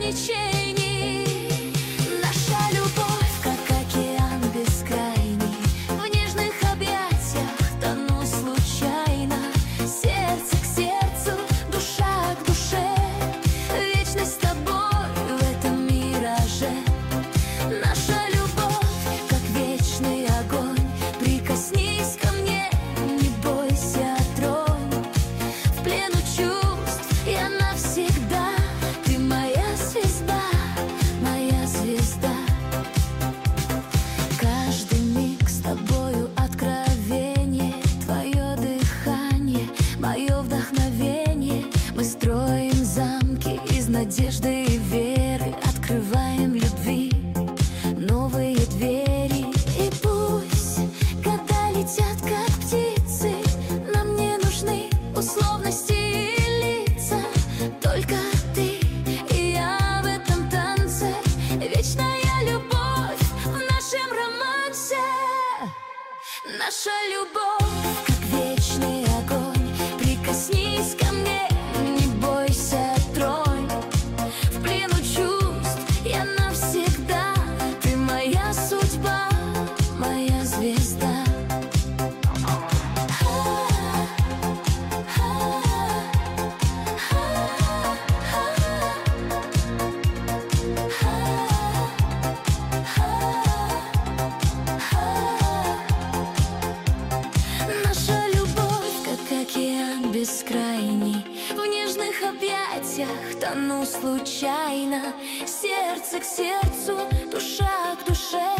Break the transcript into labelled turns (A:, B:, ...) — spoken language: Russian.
A: ограничений. Наша любовь, как океан бескрайний, в нежных объятиях тону случайно. Сердце к сердцу, душа к душе, вечность с тобой в этом мираже. Наша любовь, как вечный огонь, прикоснись ко мне, не бойся, тронь. В плену чувств я навсегда, ты моя звезда, моя звезда. Каждый миг с тобою откровение, твое дыхание, мое вдохновение. Мы строим замки из надежды и веры, открываем любви новые двери. И пусть года летят, как птицы, нам не нужны условности и лица. Только ты и я в этом танце, вечная любовь в нашем романсе. Наша любовь, как вечный огонь, прикоснись ко мне, не бойся, тронь. В плену чувств я навсегда, ты моя судьба, моя звезда. Наша любовь, как океан бескрайний, в нежных объятиях тону случайно. Сердце к сердцу, душа к душе,